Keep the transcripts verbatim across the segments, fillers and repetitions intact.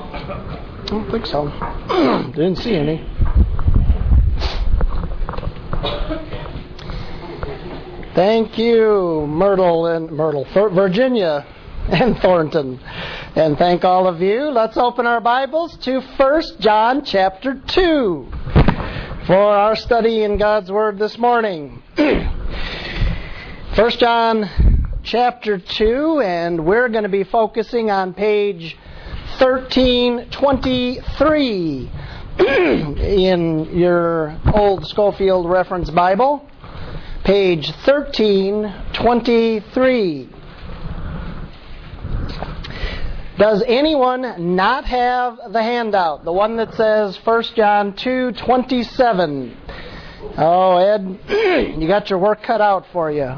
I don't think so. Didn't see any. Thank you, Myrtle and Myrtle, Virginia and Thornton. And thank all of you. Let's open our Bibles to First John chapter two for our study in God's Word this morning. First John chapter two, and we're going to be focusing on page thirteen twenty-three in your old Schofield Reference Bible. Page thirteen twenty-three. Does anyone not have the handout? The one that says First John two twenty-seven. Oh, Ed, you got your work cut out for you.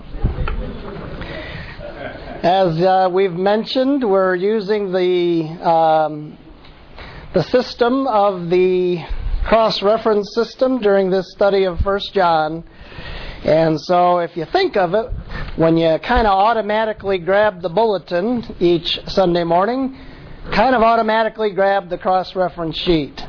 As uh, we've mentioned, we're using the um, the system of the cross-reference system during this study of First John. And so if you think of it, when you kind of automatically grab the bulletin each Sunday morning, kind of automatically grab the cross-reference sheet.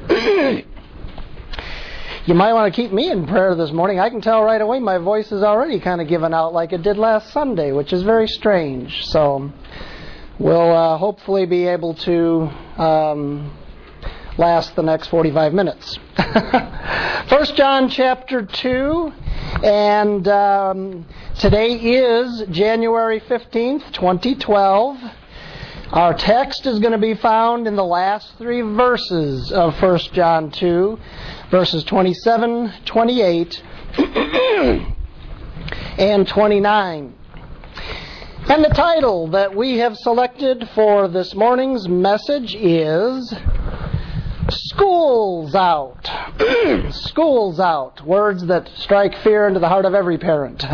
You might want to keep me in prayer this morning. I can tell right away my voice is already kind of given out like it did last Sunday, which is very strange. So we'll uh, hopefully be able to um, last the next forty-five minutes. First John chapter two, and um, today is January fifteenth, twenty twelve. Our text is going to be found in the last three verses of First John two, verses twenty-seven, twenty-eight, and twenty-nine. And the title that we have selected for this morning's message is School's Out. School's Out. Words that strike fear into the heart of every parent.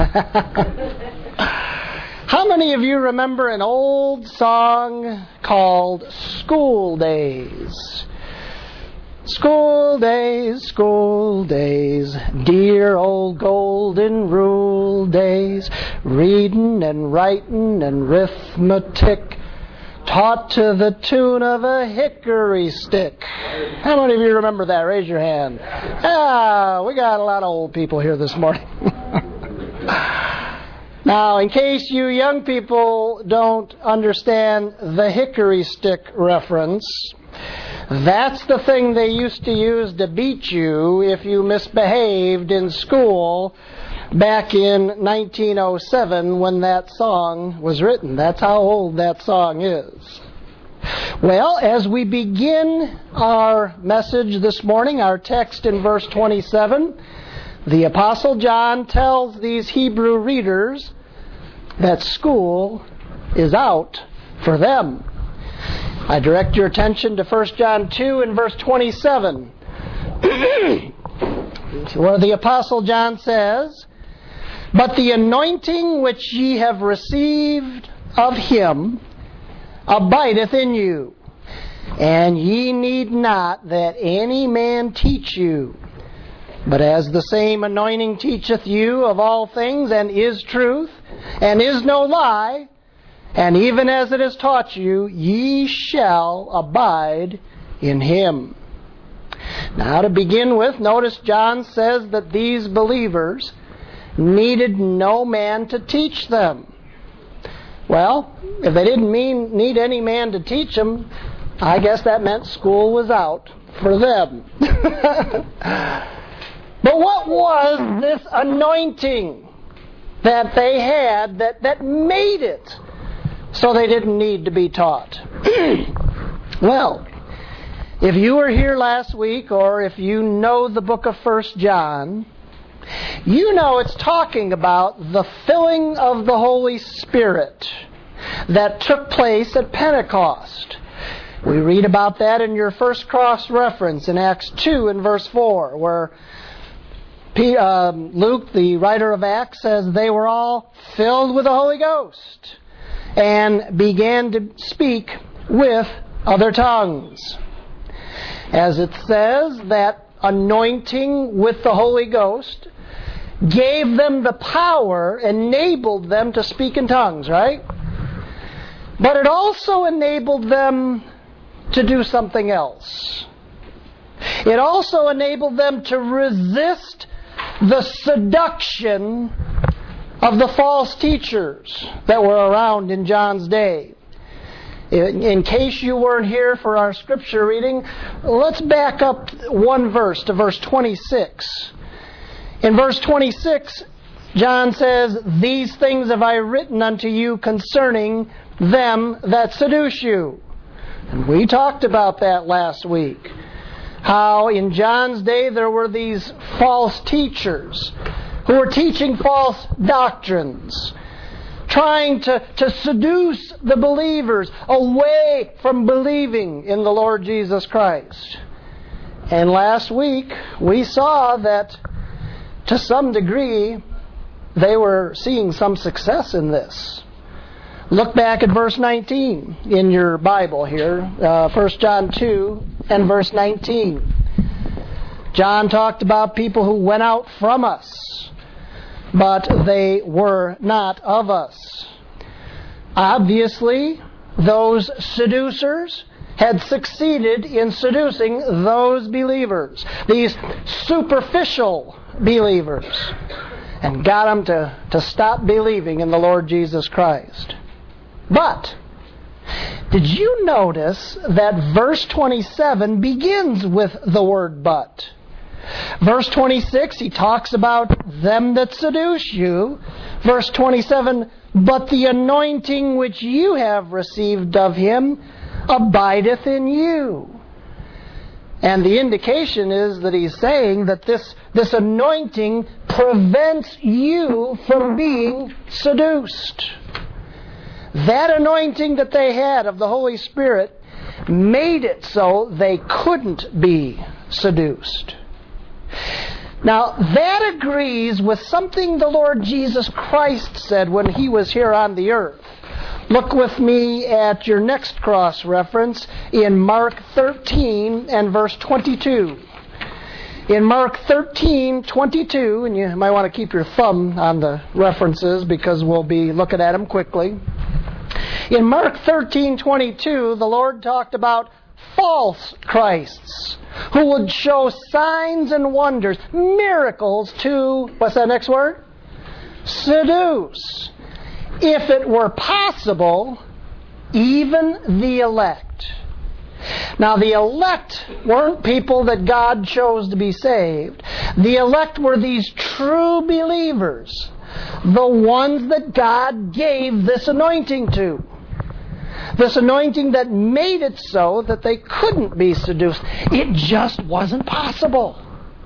How many of you remember an old song called School Days? School days, school days, dear old golden rule days, reading and writing and arithmetic, taught to the tune of a hickory stick. How many of you remember that? Raise your hand. Ah, we got a lot of old people here this morning. Now, in case you young people don't understand the hickory stick reference, that's the thing they used to use to beat you if you misbehaved in school back in nineteen oh seven when that song was written. That's how old that song is. Well, as we begin our message this morning, our text in verse twenty-seven, the Apostle John tells these Hebrew readers that school is out for them. I direct your attention to First John two and verse twenty-seven, where the Apostle John says, "But the anointing which ye have received of him abideth in you, and ye need not that any man teach you. But as the same anointing teacheth you of all things, and is truth, and is no lie, and even as it has taught you, ye shall abide in him." Now, to begin with, notice John says that these believers needed no man to teach them. Well, if they didn't mean need any man to teach them, I guess that meant school was out for them. But what was this anointing that they had that, that made it so they didn't need to be taught? Well, if you were here last week, or if you know the book of First John, you know it's talking about the filling of the Holy Spirit that took place at Pentecost. We read about that in your first cross reference in Acts two and verse four, where P, uh, Luke, the writer of Acts, says they were all filled with the Holy Ghost and began to speak with other tongues. As it says, that anointing with the Holy Ghost gave them the power, enabled them to speak in tongues, right? But it also enabled them to do something else. It also enabled them to resist the seduction of the false teachers that were around in John's day. In, in case you weren't here for our scripture reading, let's back up one verse to verse twenty-six. In verse twenty-six, John says, "These things have I written unto you concerning them that seduce you." And we talked about that last week. How in John's day there were these false teachers who were teaching false doctrines, trying to, to seduce the believers away from believing in the Lord Jesus Christ. And last week we saw that to some degree they were seeing some success in this. Look back at verse nineteen in your Bible here, uh, First John two and verse nineteen. John talked about people who went out from us, but they were not of us. Obviously, those seducers had succeeded in seducing those believers, these superficial believers, and got them to, to stop believing in the Lord Jesus Christ. But did you notice that verse twenty-seven begins with the word but? Verse twenty-six, he talks about them that seduce you. Verse twenty-seven, "But the anointing which you have received of him abideth in you." And the indication is that he's saying that this, this anointing prevents you from being seduced. That anointing that they had of the Holy Spirit made it so they couldn't be seduced. Now, that agrees with something the Lord Jesus Christ said when He was here on the earth. Look with me at your next cross reference in Mark thirteen and verse twenty-two. In Mark thirteen twenty-two, and you might want to keep your thumb on the references because we'll be looking at them quickly. In Mark thirteen twenty-two, the Lord talked about false Christs who would show signs and wonders, miracles to, what's that next word? Seduce. If it were possible, even the elect. Now, the elect weren't people that God chose to be saved. The elect were these true believers, the ones that God gave this anointing to. This anointing that made it so that they couldn't be seduced. It just wasn't possible.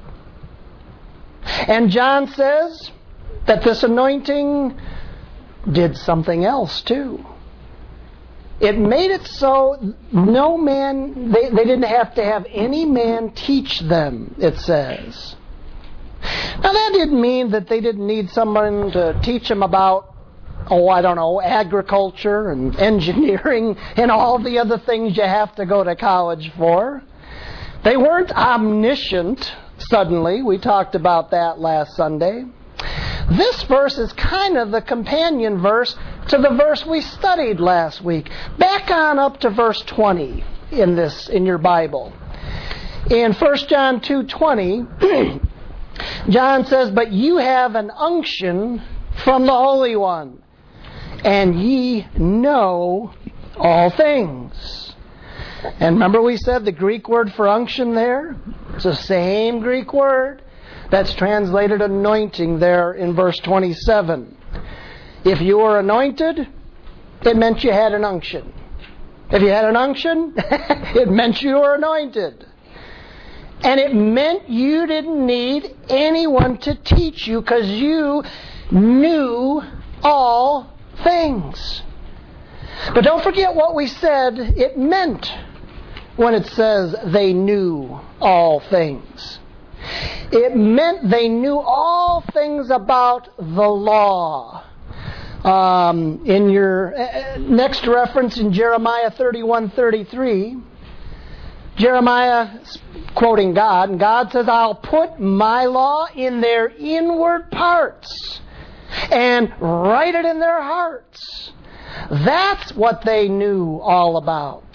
And John says that this anointing did something else too. It made it so no man, they, they didn't have to have any man teach them, it says. Now that didn't mean that they didn't need someone to teach them about, oh, I don't know, agriculture and engineering and all the other things you have to go to college for. They weren't omniscient, suddenly. We talked about that last Sunday. This verse is kind of the companion verse to the verse we studied last week. Back on up to verse twenty in this in your Bible. In First John two twenty, John says, "But you have an unction from the Holy One, and ye know all things." And remember we said the Greek word for unction there? It's the same Greek word that's translated anointing there in verse twenty-seven. If you were anointed, it meant you had an unction. If you had an unction, it meant you were anointed. And it meant you didn't need anyone to teach you because you knew all things. But don't forget what we said it meant when it says they knew all things. It meant they knew all things about the law. Um, in your uh, next reference in Jeremiah thirty-one thirty-three, Jeremiah quoting God, and God says, "I'll put my law in their inward parts and write it in their hearts." That's what they knew all about.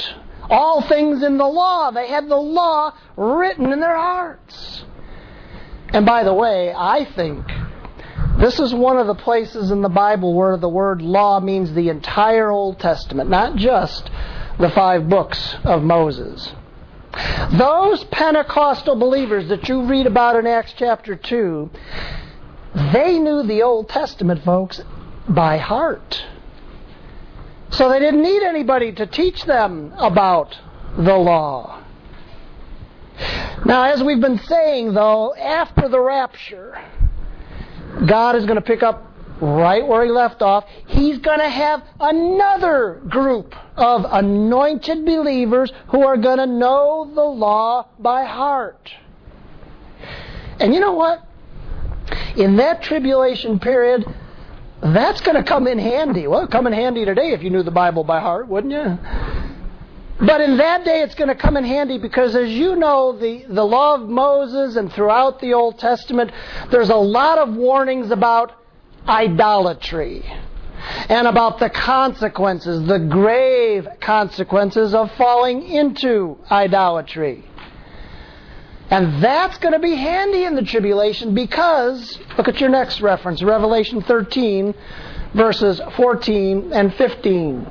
all things in the law. They had the law written in their hearts. And by the way, I think this is one of the places in the Bible where the word law means the entire Old Testament, not just the five books of Moses. Those Pentecostal believers that you read about in Acts chapter two, they knew the Old Testament, folks, by heart. So they didn't need anybody to teach them about the law. Now, as we've been saying, though, after the rapture, God is going to pick up right where He left off. He's going to have another group of anointed believers who are going to know the law by heart. And you know what? In that tribulation period, that's going to come in handy. Well, it'd come in handy today if you knew the Bible by heart, wouldn't you? But in that day, it's going to come in handy because, as you know, the, the law of Moses and throughout the Old Testament, there's a lot of warnings about idolatry and about the consequences, the grave consequences of falling into idolatry. And that's going to be handy in the tribulation because, look at your next reference, Revelation thirteen, verses fourteen and fifteen.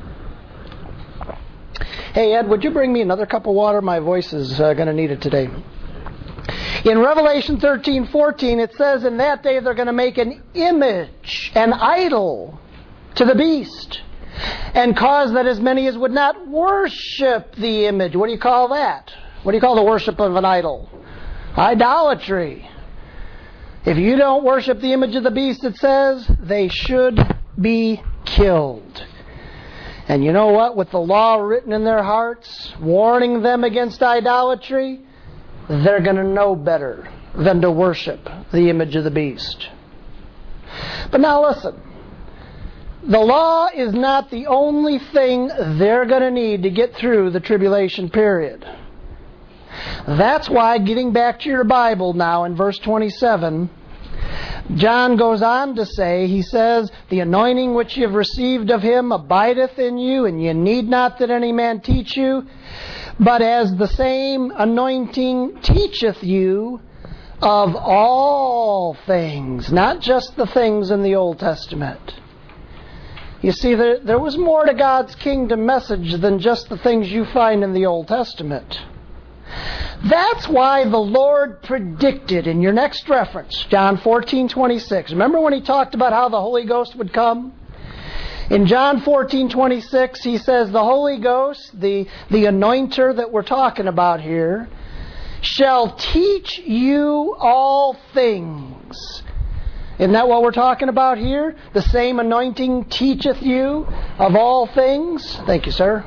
Hey, Ed, would you bring me another cup of water? My voice is uh, going to need it today. In Revelation thirteen fourteen, it says, in that day they're going to make an image, an idol, to the beast, and cause that as many as would not worship the image. What do you call that? What do you call the worship of an idol? Idolatry. If you don't worship the image of the beast, it says, they should be killed. And you know what? With the law written in their hearts, warning them against idolatry, they're going to know better than to worship the image of the beast. But now listen. The law is not the only thing they're going to need to get through the tribulation period. That's why, getting back to your Bible now in verse twenty-seven, John goes on to say, he says, the anointing which ye have received of Him abideth in you, and ye need not that any man teach you, but as the same anointing teacheth you of all things, not just the things in the Old Testament. You see, there, there was more to God's kingdom message than just the things you find in the Old Testament. That's why the Lord predicted in your next reference, John fourteen twenty-six. Remember when He talked about how the Holy Ghost would come? In John fourteen twenty-six, He says the Holy Ghost, the, the anointer that we're talking about here, shall teach you all things. Isn't that what we're talking about here? The same anointing teacheth you of all things. Thank you, sir.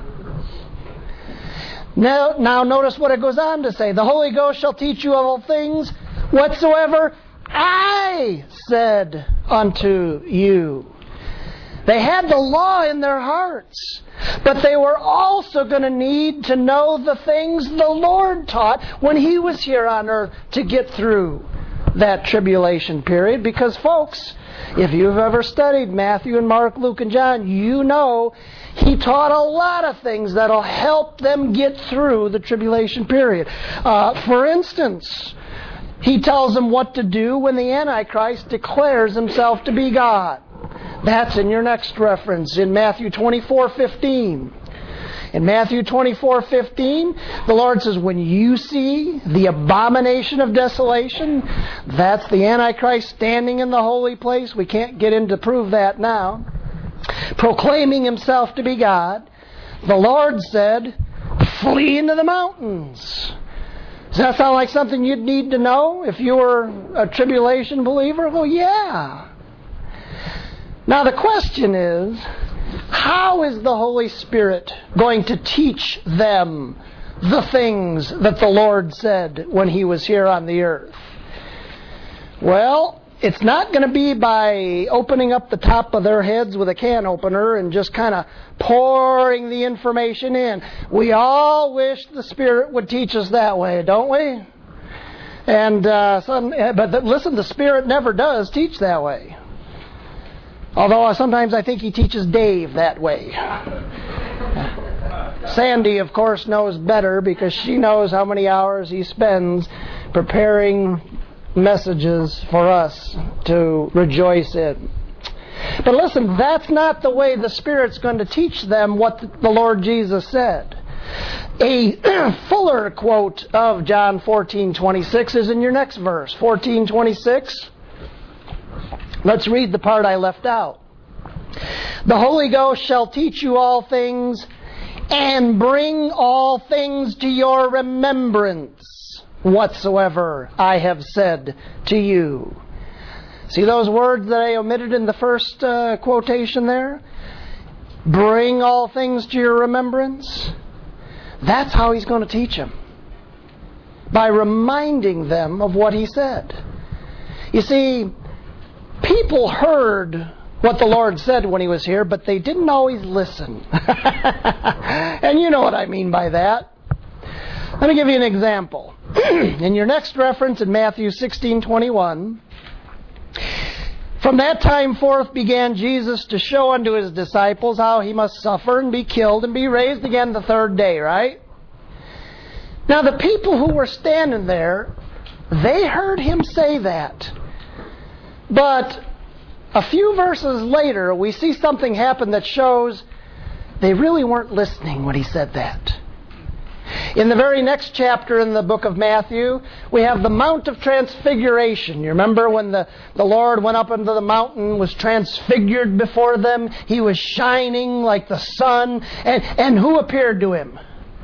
Now, now notice what it goes on to say. The Holy Ghost shall teach you of all things whatsoever I said unto you. They had the law in their hearts, but they were also going to need to know the things the Lord taught when He was here on earth to get through that tribulation period. Because, folks, if you've ever studied Matthew and Mark, Luke and John, you know He taught a lot of things that'll help them get through the tribulation period. Uh, for instance, He tells them what to do when the Antichrist declares himself to be God. That's in your next reference, in Matthew twenty-four fifteen. In Matthew twenty-four fifteen, the Lord says, when you see the abomination of desolation, that's the Antichrist standing in the holy place. We can't get in to prove that now. Proclaiming himself to be God, the Lord said, flee into the mountains. Does that sound like something you'd need to know if you were a tribulation believer? Well, yeah. Now the question is, how is the Holy Spirit going to teach them the things that the Lord said when He was here on the earth? Well, it's not going to be by opening up the top of their heads with a can opener and just kind of pouring the information in. We all wish the Spirit would teach us that way, don't we? And uh, some, but the, listen, the Spirit never does teach that way. Although sometimes I think He teaches Dave that way. Sandy, of course, knows better because she knows how many hours he spends preparing messages for us to rejoice in. But listen, that's not the way the Spirit's going to teach them what the Lord Jesus said. A fuller quote of John fourteen twenty-six is in your next verse. fourteen twenty-six. Let's read the part I left out. The Holy Ghost shall teach you all things and bring all things to your remembrance whatsoever I have said to you. See those words that I omitted in the first uh, quotation there? Bring all things to your remembrance. That's how He's going to teach them. By reminding them of what He said. You see, people heard what the Lord said when He was here, but they didn't always listen. And you know what I mean by that. Let me give you an example. In your next reference in Matthew sixteen twenty-one, from that time forth began Jesus to show unto His disciples how He must suffer and be killed and be raised again the third day, right? Now the people who were standing there, they heard Him say that. But a few verses later, we see something happen that shows they really weren't listening when He said that. In the very next chapter in the book of Matthew, we have the Mount of Transfiguration. You remember when the, the Lord went up into the mountain, was transfigured before them. He was shining like the sun. And, and who appeared to Him?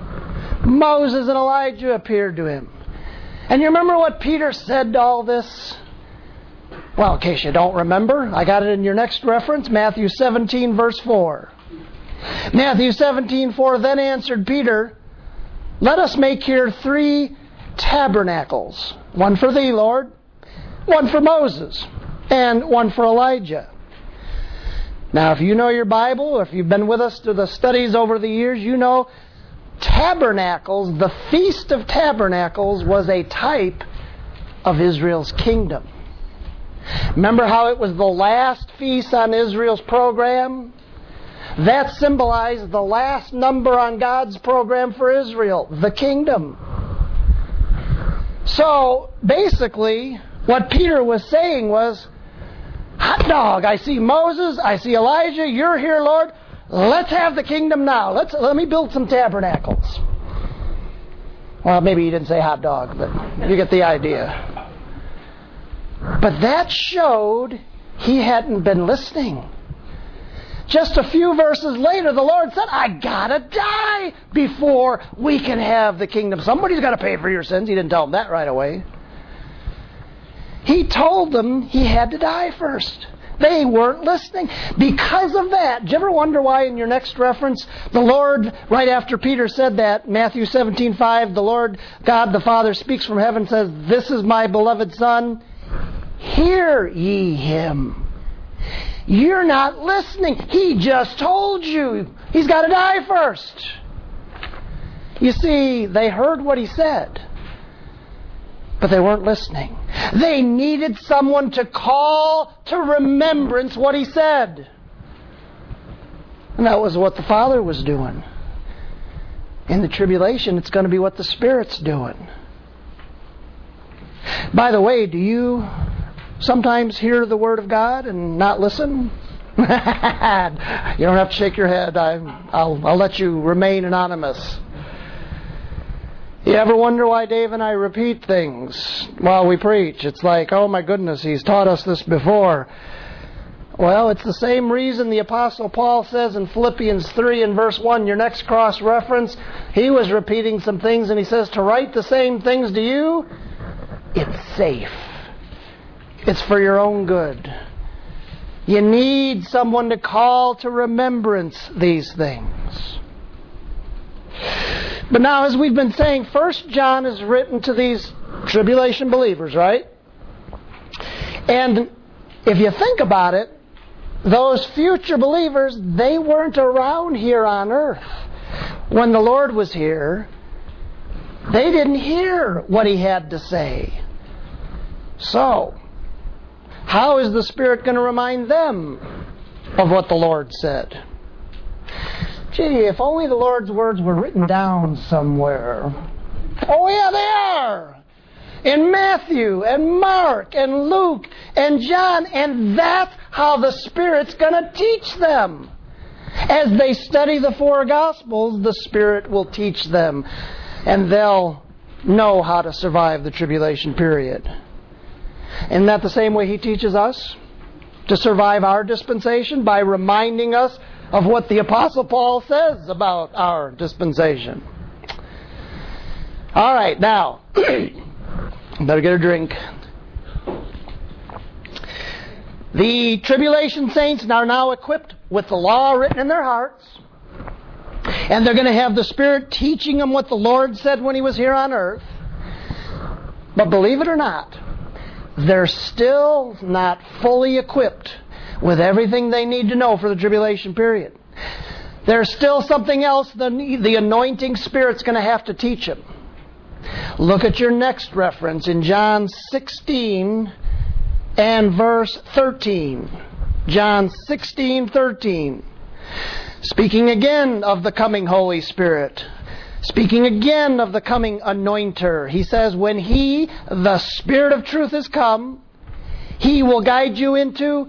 Moses and Elijah appeared to Him. And you remember what Peter said to all this? Well, in case you don't remember, I got it in your next reference, Matthew seventeen, verse four. Matthew seventeen, four, then answered Peter, let us make here three tabernacles. One for thee, Lord, one for Moses, and one for Elijah. Now, if you know your Bible, or if you've been with us to the studies over the years, you know tabernacles, the Feast of Tabernacles, was a type of Israel's kingdom. Remember how it was the last feast on Israel's program? That symbolized the last number on God's program for Israel, the kingdom. So, basically, what Peter was saying was, hot dog, I see Moses, I see Elijah, you're here, Lord. Let's have the kingdom now. Let's let me build some tabernacles. Well, maybe he didn't say hot dog, but you get the idea. But that showed he hadn't been listening. Just a few verses later, the Lord said, I gotta die before we can have the kingdom. Somebody's got to pay for your sins. He didn't tell them that right away. He told them he had to die first. They weren't listening. Because of that, do you ever wonder why in your next reference, the Lord, right after Peter said that, Matthew seventeen five, the Lord God the Father speaks from heaven and says, this is my beloved Son, hear ye Him. You're not listening. He just told you. He's got to die first. You see, they heard what He said, but they weren't listening. They needed someone to call to remembrance what He said. And that was what the Father was doing. In the tribulation, it's going to be what the Spirit's doing. By the way, do you sometimes hear the Word of God and not listen? You don't have to shake your head. I, I'll, I'll let you remain anonymous. You ever wonder why Dave and I repeat things while we preach? It's like, oh my goodness, he's taught us this before. Well, it's the same reason the Apostle Paul says in Philippians three and verse one, your next cross-reference, he was repeating some things and he says, to write the same things to you, it's safe. It's for your own good. You need someone to call to remembrance these things. But now, as we've been saying, First John is written to these tribulation believers, right? And if you think about it, those future believers, they weren't around here on earth. When the Lord was here, they didn't hear what He had to say. So, how is the Spirit going to remind them of what the Lord said? Gee, if only the Lord's words were written down somewhere. Oh, yeah, they are. In Matthew and Mark and Luke and John. And that's how the Spirit's going to teach them. As they study the four Gospels, the Spirit will teach them. And they'll know how to survive the tribulation period. Isn't that the same way He teaches us to survive our dispensation? By reminding us of what the Apostle Paul says about our dispensation. All right, now, better get a drink. The tribulation saints are now equipped with the law written in their hearts. And they're going to have the Spirit teaching them what the Lord said when He was here on earth. But believe it or not, they're still not fully equipped with everything they need to know for the tribulation period. There's still something else the, the anointing Spirit's going to have to teach them. Look at your next reference in John sixteen and verse thirteen. John sixteen, thirteen. Speaking again of the coming Holy Spirit. Speaking again of the coming anointer. He says, when He, the Spirit of truth, is come, He will guide you into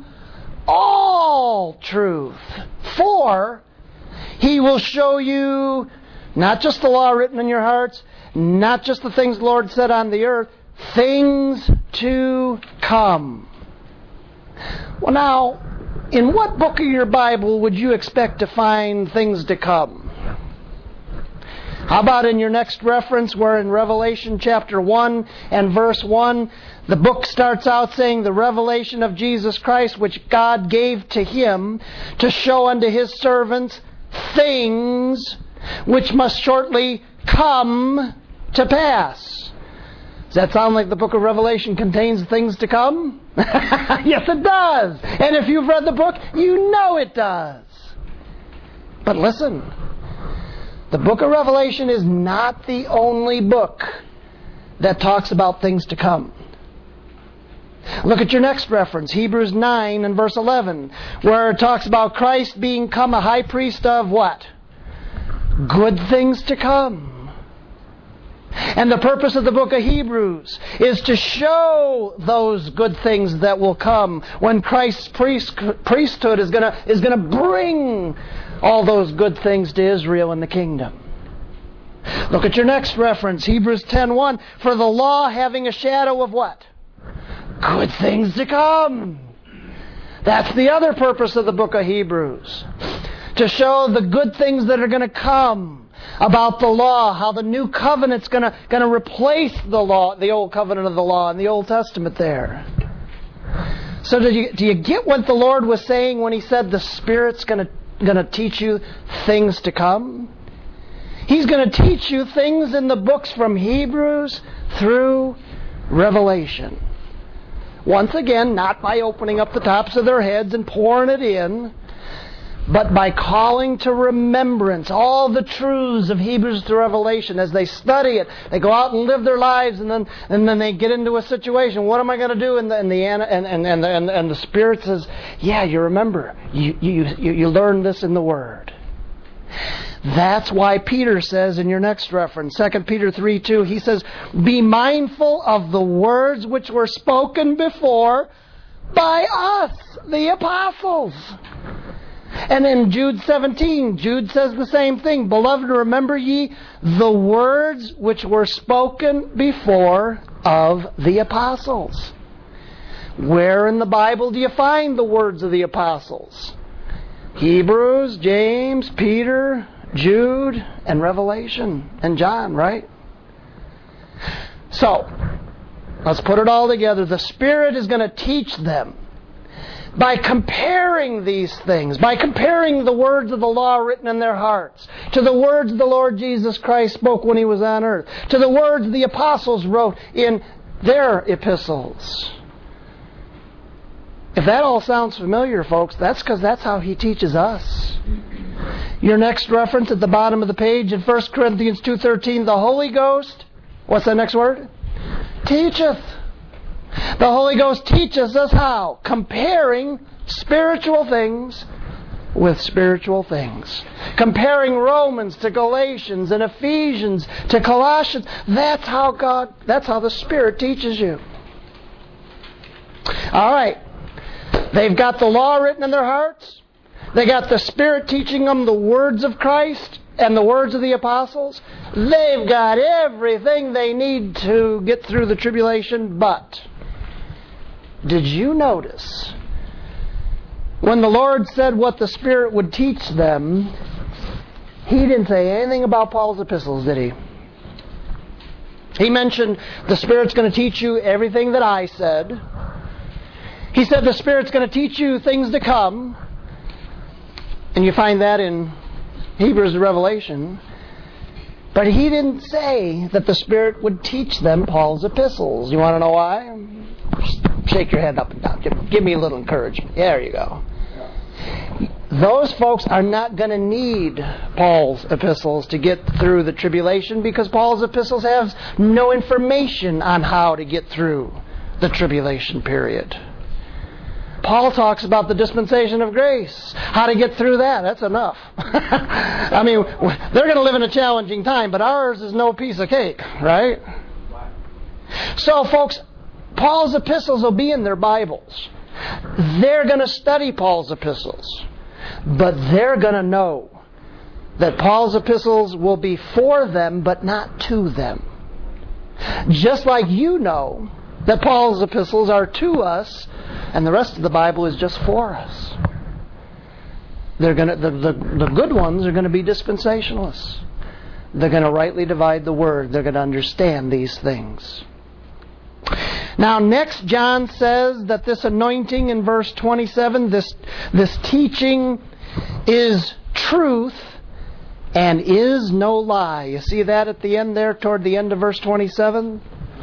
all truth. For He will show you not just the law written in your hearts, not just the things the Lord said on the earth, things to come. Well, now, in what book of your Bible would you expect to find things to come? How about in your next reference where in Revelation chapter one and verse one, the book starts out saying the revelation of Jesus Christ which God gave to Him to show unto His servants things which must shortly come to pass. Does that sound like the book of Revelation contains things to come? Yes, it does. And if you've read the book, you know it does. But listen, the book of Revelation is not the only book that talks about things to come. Look at your next reference, Hebrews nine and verse eleven, where it talks about Christ being come a high priest of what? Good things to come. And the purpose of the book of Hebrews is to show those good things that will come when Christ's priest, priesthood is going to is going to bring all those good things to Israel and the kingdom. Look at your next reference, Hebrews ten one. For the law having a shadow of what? Good things to come. That's the other purpose of the book of Hebrews. To show the good things that are going to come about the law, how the new covenant's going to going to replace the law, the old covenant of the law in the Old Testament there. So do you, do you get what the Lord was saying when He said the Spirit's going to going to teach you things to come? He's going to teach you things in the books from Hebrews through Revelation. Once again, not by opening up the tops of their heads and pouring it in, but by calling to remembrance all the truths of Hebrews through Revelation. As they study it, they go out and live their lives, and then and then they get into a situation. What am I going to do? And the and the and and and the, and, and the Spirit says, "Yeah, you remember. You you you, you learned this in the Word." That's why Peter says in your next reference, Second Peter three two, he says, "Be mindful of the words which were spoken before by us, the apostles." And in Jude seventeen, Jude says the same thing. "Beloved, remember ye the words which were spoken before of the apostles." Where in the Bible do you find the words of the apostles? Hebrews, James, Peter, Jude, and Revelation, and John, right? So, let's put it all together. The Spirit is going to teach them by comparing these things, by comparing the words of the law written in their hearts to the words the Lord Jesus Christ spoke when He was on earth, to the words the apostles wrote in their epistles. If that all sounds familiar, folks, that's because that's how He teaches us. Your next reference at the bottom of the page in First Corinthians two thirteen, the Holy Ghost, what's that next word? Teacheth. The Holy Ghost teaches us how? Comparing spiritual things with spiritual things. Comparing Romans to Galatians and Ephesians to Colossians. That's how God, that's how the Spirit teaches you. All right. They've got the law written in their hearts. They got the Spirit teaching them the words of Christ and the words of the apostles. They've got everything they need to get through the tribulation. But did you notice when the Lord said what the Spirit would teach them, He didn't say anything about Paul's epistles, did He? He mentioned the Spirit's going to teach you everything that I said. He said the Spirit's going to teach you things to come. And you find that in Hebrews and Revelation. But He didn't say that the Spirit would teach them Paul's epistles. You want to know why? Shake your head up and down. Give, give me a little encouragement. There you go. Those folks are not going to need Paul's epistles to get through the tribulation, because Paul's epistles have no information on how to get through the tribulation period. Paul talks about the dispensation of grace. How to get through that. That's enough. I mean, they're going to live in a challenging time, but ours is no piece of cake, right? So, folks, Paul's epistles will be in their Bibles. They're going to study Paul's epistles. But they're going to know that Paul's epistles will be for them, but not to them. Just like you know that Paul's epistles are to us, and the rest of the Bible is just for us. They're going to, the, the, the good ones are going to be dispensationalists. They're going to rightly divide the Word. They're going to understand these things. Now, next, John says that this anointing in verse twenty-seven, this, this teaching is truth and is no lie. You see that at the end there, toward the end of verse twenty-seven?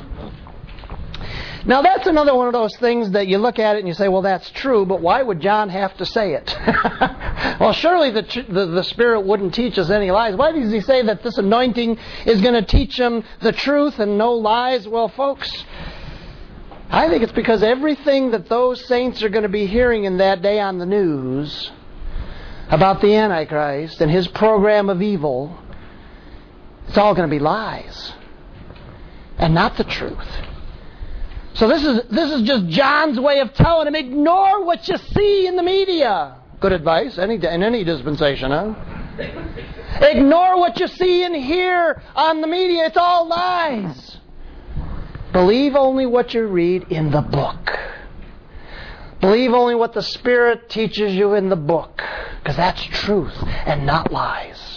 Now, that's another one of those things that you look at it and you say, well, that's true, but why would John have to say it? Well, surely the, the, the Spirit wouldn't teach us any lies. Why does He say that this anointing is going to teach them the truth and no lies? Well, folks, I think it's because everything that those saints are going to be hearing in that day on the news about the Antichrist and his program of evil, it's all going to be lies and not the truth. So this is this is just John's way of telling them, ignore what you see in the media. Good advice any in any dispensation, huh? Ignore what you see and hear on the media. It's all lies. Believe only what you read in the book. Believe only what the Spirit teaches you in the book, because that's truth and not lies.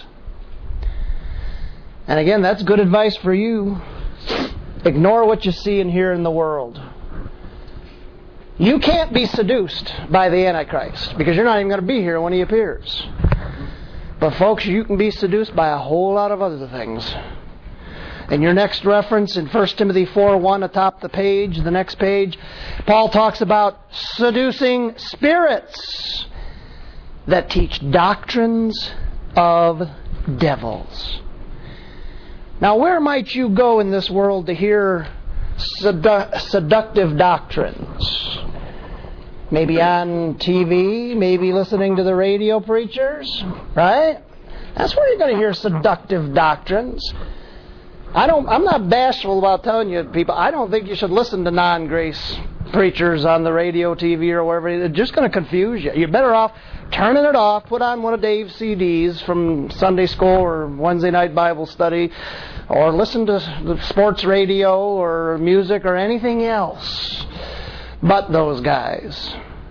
And again, that's good advice for you. Ignore what you see and hear in the world. You can't be seduced by the Antichrist, because you're not even going to be here when he appears. But folks, you can be seduced by a whole lot of other things. In your next reference, in First Timothy four one, atop the page, the next page, Paul talks about seducing spirits that teach doctrines of devils. Now, where might you go in this world to hear sedu- seductive doctrines? Maybe on T V, maybe listening to the radio preachers, right? That's where you're going to hear seductive doctrines. I don't, I'm not bashful about telling you, people, I don't think you should listen to non-grace preachers on the radio, T V, or wherever. They're just going to confuse you. You're better off turning it off, put on one of Dave's C Ds from Sunday school or Wednesday night Bible study, or listen to the sports radio or music or anything else but those guys.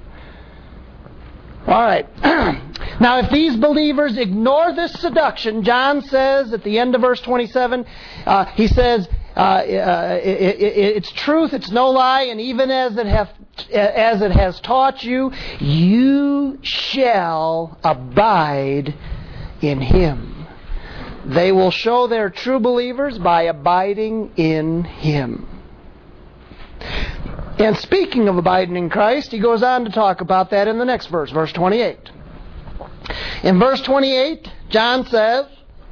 All right. Now, if these believers ignore this seduction, John says at the end of verse twenty-seven, uh, he says, uh, uh, it, it, it's truth, it's no lie, and even as it hath, as it has taught you, you shall abide in Him. They will show they're true believers by abiding in Him. And speaking of abiding in Christ, he goes on to talk about that in the next verse, verse twenty-eight. In verse twenty-eight, John says,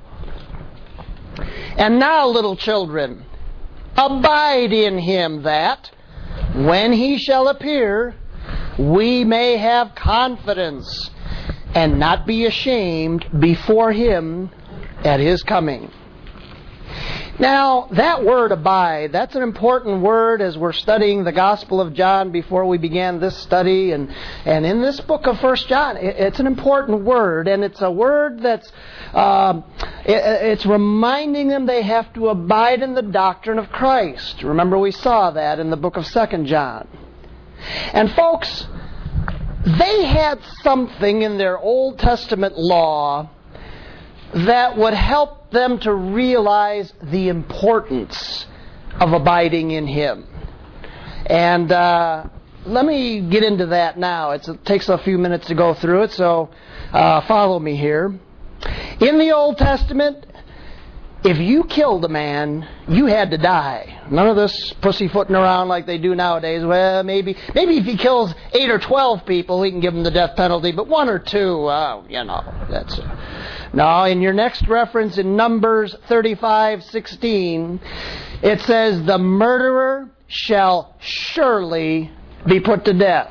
"And now, little children, abide in Him, that, when He shall appear, we may have confidence and not be ashamed before Him at His coming. Now, that word abide, that's an important word as we're studying the Gospel of John before we began this study. And, and in this book of First John, it, it's an important word. And it's a word that's, uh, it, it's reminding them they have to abide in the doctrine of Christ. Remember, we saw that in the book of Second John. And folks, they had something in their Old Testament law that would help them to realize the importance of abiding in Him. And uh, let me get into that now. It's, it takes a few minutes to go through it, so uh, follow me here. In the Old Testament, if you killed a man, you had to die. None of this pussyfooting around like they do nowadays. Well, maybe maybe if he kills eight or twelve people, he can give them the death penalty. But one or two, uh, you know, that's... Uh, no, in your next reference in Numbers thirty-five sixteen, it says, the murderer shall surely be put to death.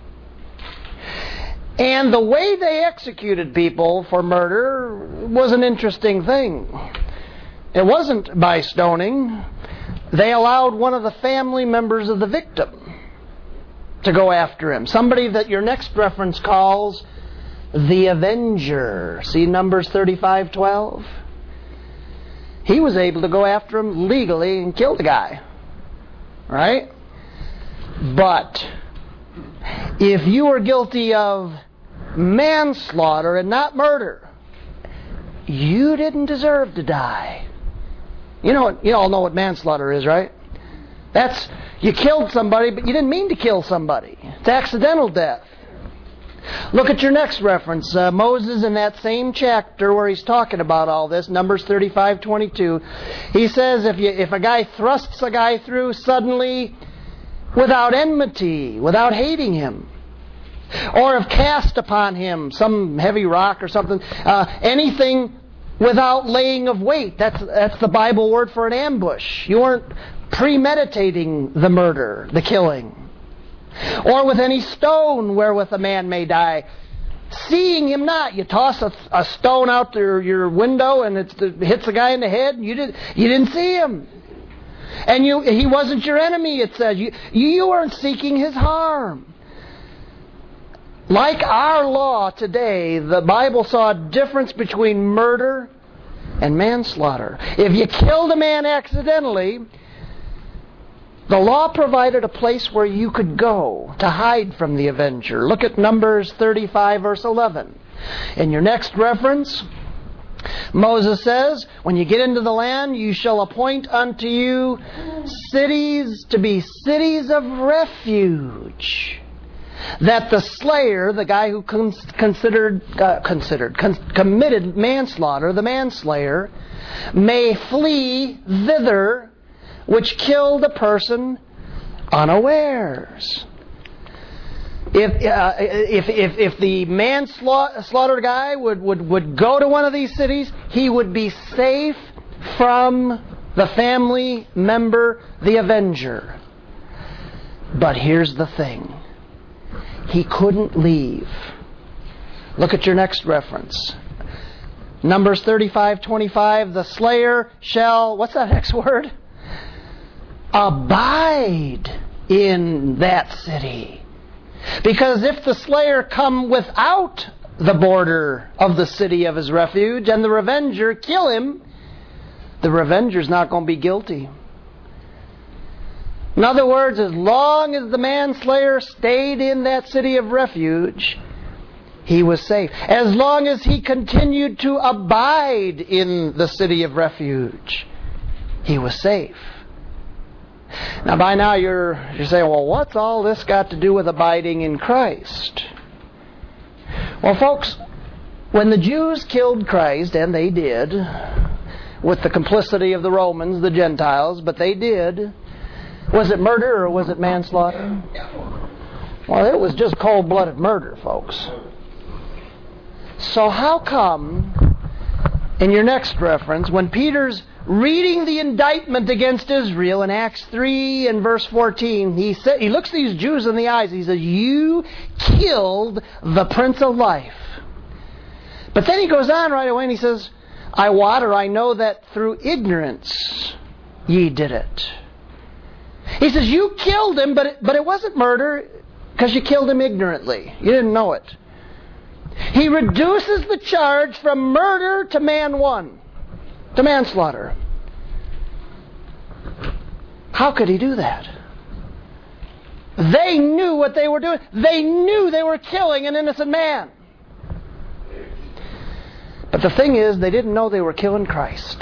And the way they executed people for murder was an interesting thing. It wasn't by stoning. They allowed one of the family members of the victim to go after him. Somebody that your next reference calls the avenger. See Numbers thirty-five twelve? He was able to go after him legally and kill the guy. Right? But if you were guilty of manslaughter and not murder, you didn't deserve to die. You know, you all know what manslaughter is, right? That's, you killed somebody, but you didn't mean to kill somebody. It's accidental death. Look at your next reference. Uh, Moses, in that same chapter where he's talking about all this, Numbers thirty-five twenty-two, he says if you if a guy thrusts a guy through suddenly without enmity, without hating him, or if cast upon him some heavy rock or something, uh, anything without laying of weight. That's that's the Bible word for an ambush. You weren't premeditating the murder, the killing. Or with any stone wherewith a man may die, seeing him not. You toss a, a stone out through your window and it's, it hits a guy in the head and you, did, you didn't see him. And you he wasn't your enemy, it says. You, you weren't seeking his harm. Like our law today, the Bible saw a difference between murder and manslaughter. If you killed a man accidentally, the law provided a place where you could go to hide from the avenger. Look at Numbers thirty-five, verse eleven. In your next reference, Moses says, when you get into the land, you shall appoint unto you cities to be cities of refuge, that the slayer, the guy who con- considered, uh, considered con- committed manslaughter, the manslayer, may flee thither, which killed a person unawares. If uh, if if if the manslaughtered guy would, would, would go to one of these cities, he would be safe from the family member, the avenger. But here's the thing. He couldn't leave. Look at your next reference. Numbers thirty-five twenty-five, the slayer shall, what's that next word? Abide in that city. Because if the slayer come without the border of the city of his refuge and the revenger kill him, the revenger's not going to be guilty. In other words, as long as the manslayer stayed in that city of refuge, he was safe. As long as he continued to abide in the city of refuge, he was safe. Now, by now you're you're saying, well, what's all this got to do with abiding in Christ? Well, folks, when the Jews killed Christ, and they did, with the complicity of the Romans, the Gentiles, but they did, was it murder or was it manslaughter? Well, it was just cold-blooded murder, folks. So how come, in your next reference, when Peter's reading the indictment against Israel in Acts three and verse fourteen, he said, he looks these Jews in the eyes. He says, "You killed the Prince of Life." But then he goes on right away and he says, I wot or I know that through ignorance ye did it. He says, you killed him, but it, but it wasn't murder because you killed him ignorantly. You didn't know it. He reduces the charge from murder to man one, to manslaughter. How could he do that? They knew what they were doing. They knew they were killing an innocent man. But the thing is, they didn't know they were killing Christ.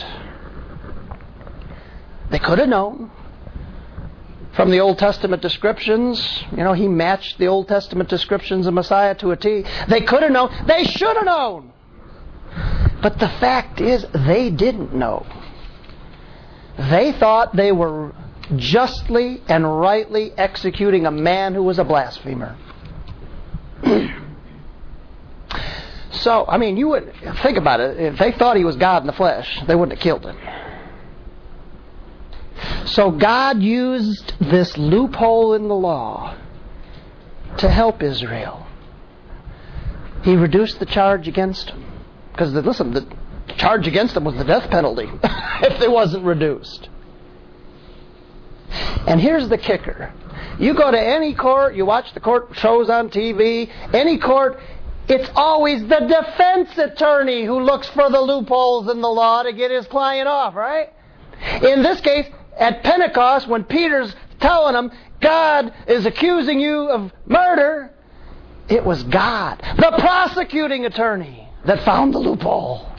They could have known. From the Old Testament descriptions, you know, he matched the Old Testament descriptions of Messiah to a T. They could have known. They should have known. But the fact is, they didn't know. They thought they were justly and rightly executing a man who was a blasphemer. So, I mean, you would think about it. If they thought he was God in the flesh, they wouldn't have killed him. So God used this loophole in the law to help Israel. He reduced the charge against them. Because, listen, the charge against them was the death penalty if it wasn't reduced. And here's the kicker. You go to any court, you watch the court shows on T V, any court, it's always the defense attorney who looks for the loopholes in the law to get his client off, right? In this case, at Pentecost, when Peter's telling them, God is accusing you of murder, it was God, the prosecuting attorney, that found the loophole.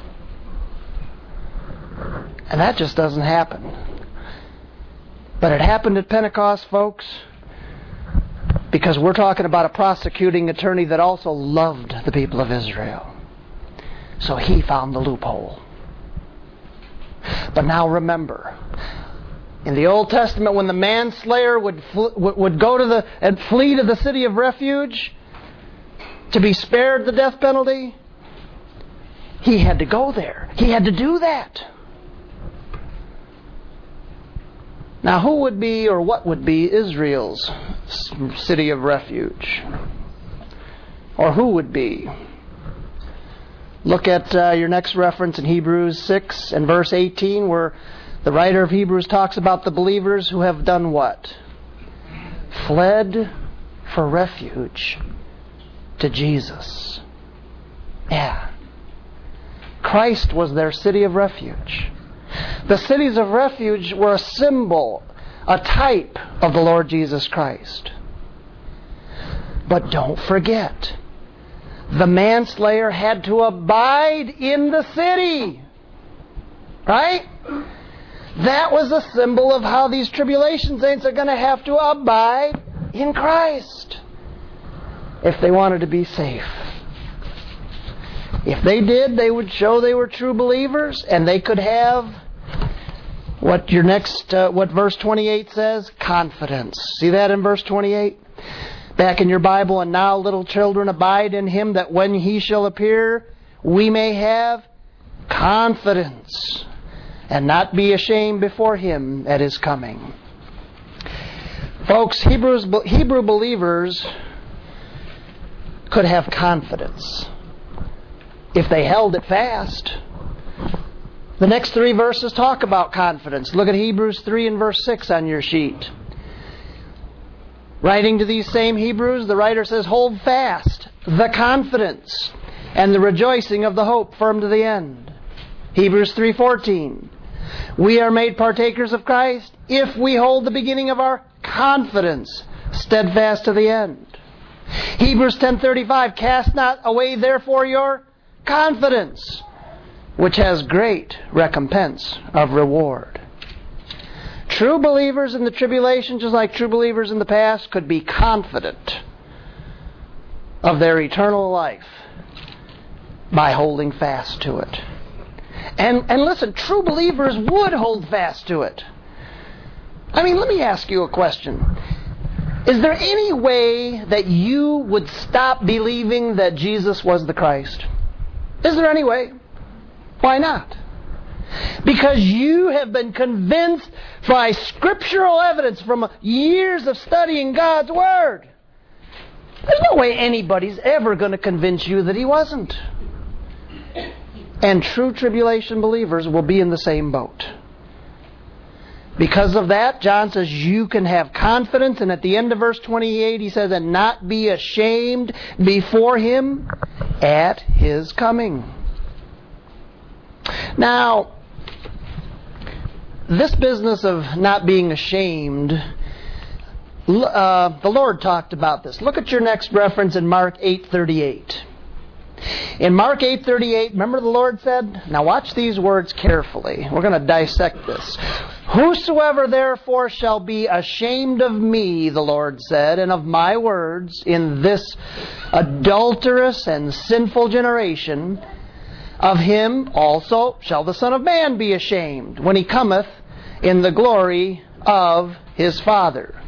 And that just doesn't happen. But it happened at Pentecost, folks, because we're talking about a prosecuting attorney that also loved the people of Israel. So he found the loophole. But now remember, in the Old Testament, when the manslayer would fl- would go to the and flee to the city of refuge to be spared the death penalty, he had to go there. He had to do that. Now, who would be or what would be Israel's city of refuge? Or who would be? Look at uh, your next reference in Hebrews six and verse eighteen, where the writer of Hebrews talks about the believers who have done what? Fled for refuge to Jesus. Yeah. Christ was their city of refuge. The cities of refuge were a symbol, a type of the Lord Jesus Christ. But don't forget, the manslayer had to abide in the city. Right? That was a symbol of how these tribulation saints are going to have to abide in Christ if they wanted to be safe. If they did, they would show they were true believers, and they could have what your next, uh, what verse twenty-eight says, confidence. See that in verse twenty-eight? Back in your Bible, and now little children abide in him, that when he shall appear, we may have confidence and not be ashamed before him at his coming. Folks, Hebrews, Hebrew believers could have confidence if they held it fast. The next three verses talk about confidence. Look at Hebrews three and verse six on your sheet. Writing to these same Hebrews, the writer says, hold fast the confidence and the rejoicing of the hope firm to the end. Hebrews three fourteen. We are made partakers of Christ if we hold the beginning of our confidence steadfast to the end. Hebrews ten thirty-five. Cast not away therefore your confidence, which has great recompense of reward. True believers in the tribulation, just like true believers in the past, could be confident of their eternal life by holding fast to it. And, and listen, true believers would hold fast to it. I mean, let me ask you a question. Is there any way that you would stop believing that Jesus was the Christ? Is there any way? Why not? Because you have been convinced by scriptural evidence from years of studying God's Word. There's no way anybody's ever going to convince you that He wasn't. And true tribulation believers will be in the same boat. Because of that, John says you can have confidence. And at the end of verse twenty-eight, he says, and not be ashamed before Him at His coming. Now, this business of not being ashamed, uh, the Lord talked about this. Look at your next reference in Mark eight thirty-eight. In Mark eight thirty-eight, remember the Lord said, now watch these words carefully. We're going to dissect this. Whosoever therefore shall be ashamed of me, the Lord said, and of my words in this adulterous and sinful generation, of him also shall the Son of Man be ashamed, when He cometh in the glory of His Father.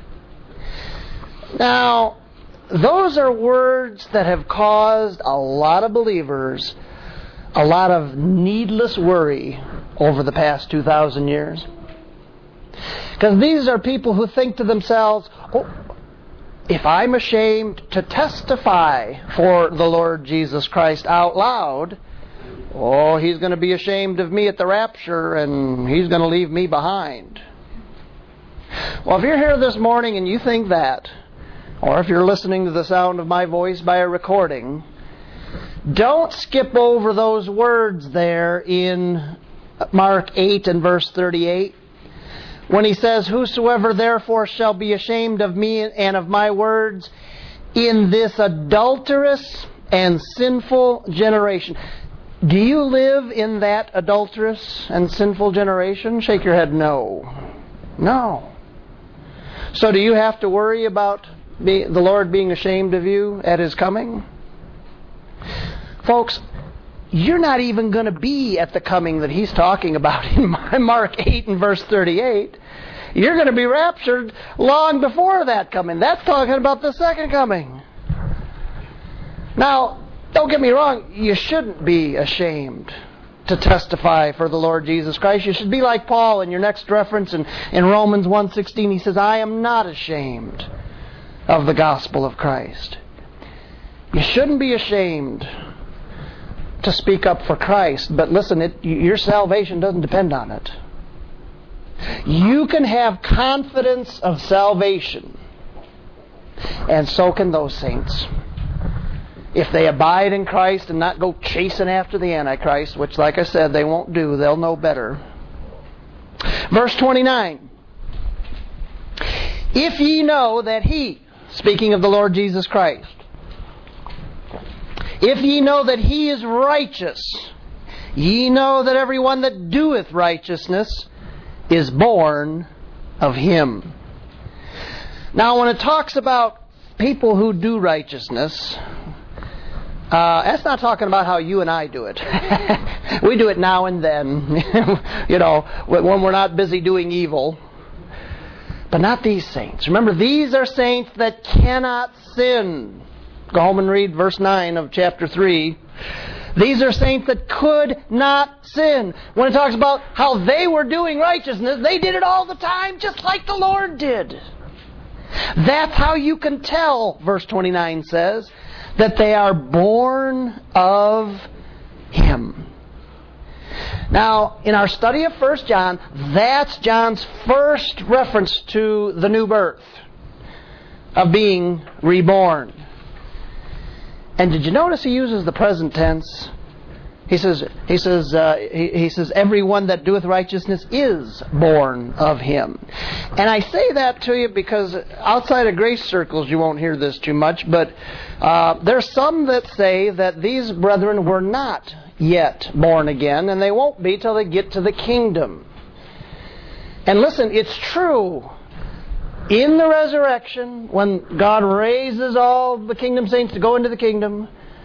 Now, those are words that have caused a lot of believers a lot of needless worry over the past two thousand years. Because these are people who think to themselves, oh, if I'm ashamed to testify for the Lord Jesus Christ out loud, oh, He's going to be ashamed of me at the rapture and He's going to leave me behind. Well, if you're here this morning and you think that, or if you're listening to the sound of my voice by a recording, don't skip over those words there in Mark eight and verse thirty-eight. When He says, whosoever therefore shall be ashamed of me and of my words in this adulterous and sinful generation. Do you live in that adulterous and sinful generation? Shake your head, no. No. So do you have to worry about the Lord being ashamed of you at His coming? Folks, you're not even going to be at the coming that He's talking about in Mark eight and verse thirty-eight. You're going to be raptured long before that coming. That's talking about the second coming. Now, don't get me wrong, you shouldn't be ashamed to testify for the Lord Jesus Christ. You should be like Paul in your next reference in, in Romans one sixteen. He says, I am not ashamed of the gospel of Christ. You shouldn't be ashamed to speak up for Christ, but listen, it, your salvation doesn't depend on it. You can have confidence of salvation, and so can those saints. If they abide in Christ and not go chasing after the Antichrist, which, like I said, they won't do, they'll know better. Verse twenty-nine. If ye know that He, speaking of the Lord Jesus Christ, if ye know that He is righteous, ye know that every one that doeth righteousness is born of Him. Now, when it talks about people who do righteousness, uh, that's not talking about how you and I do it. We do it now and then, you know, when we're not busy doing evil. But not these saints. Remember, these are saints that cannot sin. Go home and read verse nine of chapter three. These are saints that could not sin. When it talks about how they were doing righteousness, they did it all the time, just like the Lord did. That's how you can tell, verse twenty-nine says, that they are born of Him. Now, in our study of First John, that's John's first reference to the new birth, of being reborn. And did you notice he uses the present tense? He says, he says, uh, he, he says, everyone that doeth righteousness is born of Him. And I say that to you because outside of grace circles you won't hear this too much, but uh, there's some that say that these brethren were not yet born again, and they won't be till they get to the kingdom. And listen, it's true. In the resurrection, when God raises all the kingdom saints to go into the kingdom,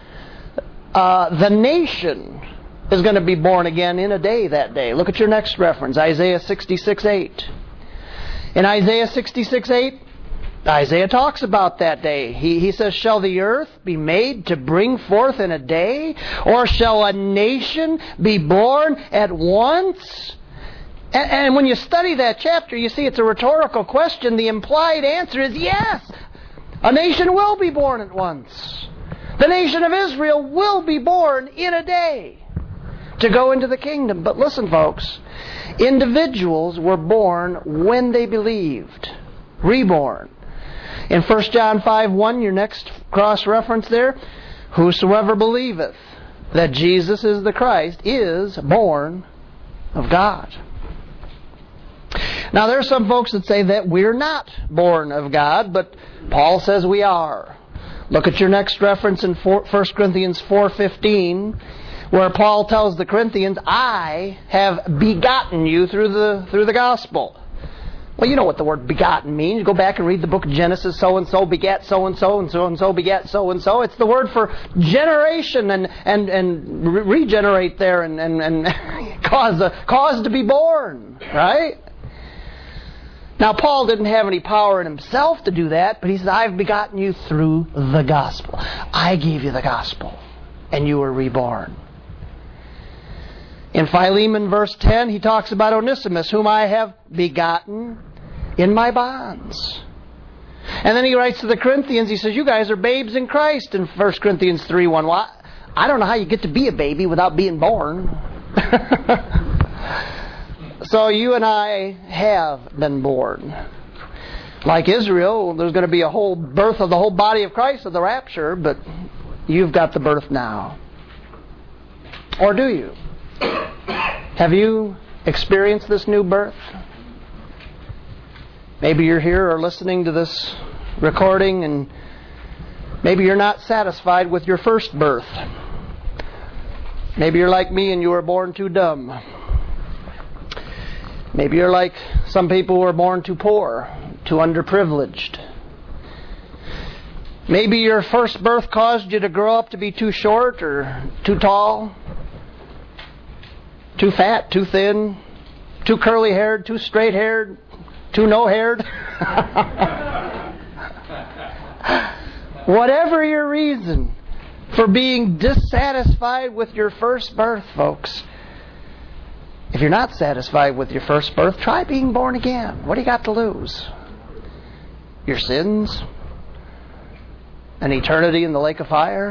uh, the nation is going to be born again in a day that day. Look at your next reference, Isaiah sixty-six eight. In Isaiah sixty-six eight, Isaiah talks about that day. He, he says, shall the earth be made to bring forth in a day? Or shall a nation be born at once? And, and when you study that chapter, you see it's a rhetorical question. The implied answer is yes. A nation will be born at once. The nation of Israel will be born in a day. to go into the kingdom. But listen, folks, individuals were born when they believed. Reborn. In First John five one, your next cross-reference there, whosoever believeth that Jesus is the Christ is born of God. Now, there are some folks that say that we're not born of God, but Paul says we are. Look at your next reference in First Corinthians four fifteen, where Paul tells the Corinthians, I have begotten you through the through the gospel. Well, you know what the word begotten means. Go back and read the book of Genesis. So-and-so begat so-and-so, and so-and-so begat so-and-so. It's the word for generation and and, and re- regenerate there and, and, and cause, a, cause to be born. Right? Now, Paul didn't have any power in himself to do that, but he said, I've begotten you through the gospel. I gave you the gospel, and you were reborn. In Philemon verse ten, he talks about Onesimus, whom I have begotten in my bonds. And then he writes to the Corinthians, he says, you guys are babes in Christ in First Corinthians three one. Well, I don't know how you get to be a baby without being born. So you and I have been born. Like Israel, there's going to be a whole birth of the whole body of Christ at the rapture, but you've got the birth now. Or do you? Have you experienced this new birth? Maybe you're here or listening to this recording and maybe you're not satisfied with your first birth. Maybe you're like me and you were born too dumb. Maybe you're like some people who were born too poor, too underprivileged. Maybe your first birth caused you to grow up to be too short or too tall, too fat, too thin, too curly-haired, too straight-haired, too no-haired. Whatever your reason for being dissatisfied with your first birth, folks, if you're not satisfied with your first birth, try being born again. What do you got to lose? Your sins? An eternity in the lake of fire?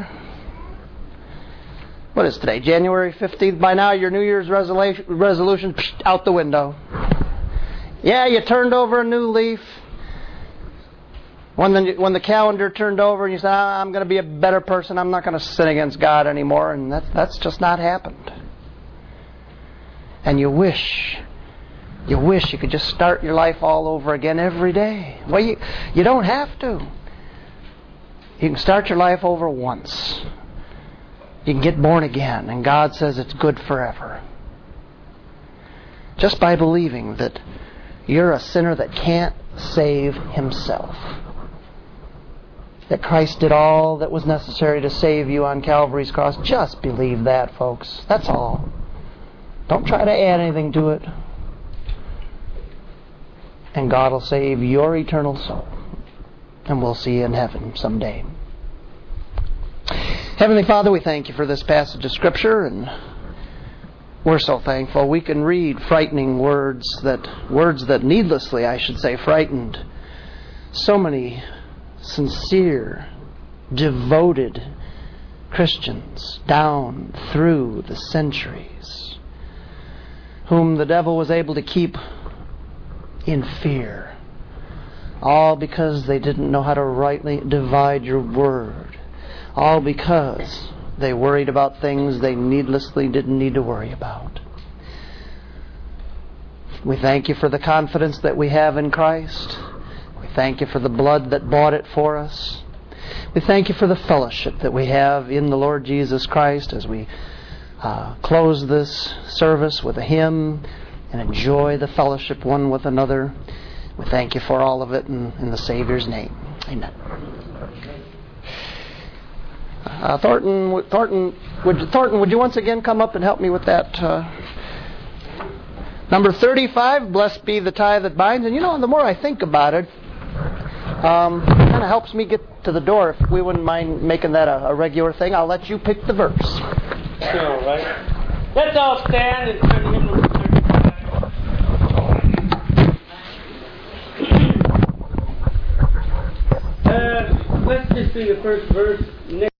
What is today? January fifteenth. By now, your New Year's resolution, resolution psh, out the window. Yeah, you turned over a new leaf. When the, when the calendar turned over and you said, I'm going to be a better person, I'm not going to sin against God anymore. And that, that's just not happened. And you wish, you wish you could just start your life all over again every day. Well, you, you don't have to. You can start your life over once. You can get born again, and God says it's good forever. Just by believing that you're a sinner that can't save himself. That Christ did all that was necessary to save you on Calvary's cross. Just believe that, folks. That's all. Don't try to add anything to it. And God will save your eternal soul. And we'll see you in heaven someday. Heavenly Father, we thank you for this passage of Scripture, and we're so thankful we can read frightening words that words that needlessly, I should say, frightened so many sincere, devoted Christians down through the centuries, whom the devil was able to keep in fear, all because they didn't know how to rightly divide your word, all because they worried about things they needlessly didn't need to worry about. We thank you for the confidence that we have in Christ. We thank you for the blood that bought it for us. We thank you for the fellowship that we have in the Lord Jesus Christ as we uh, close this service with a hymn and enjoy the fellowship one with another. We thank you for all of it in, in the Savior's name. Amen. Uh, Thornton, Thornton, would Thornton, would you once again come up and help me with that? Uh, number thirty-five, blessed be the tie that binds. And you know, the more I think about it, um, it kind of helps me get to the door. If we wouldn't mind making that a, a regular thing, I'll let you pick the verse. Sure, right? Let's all stand and turn to hymn number thirty-five. Uh, let's just sing the first verse.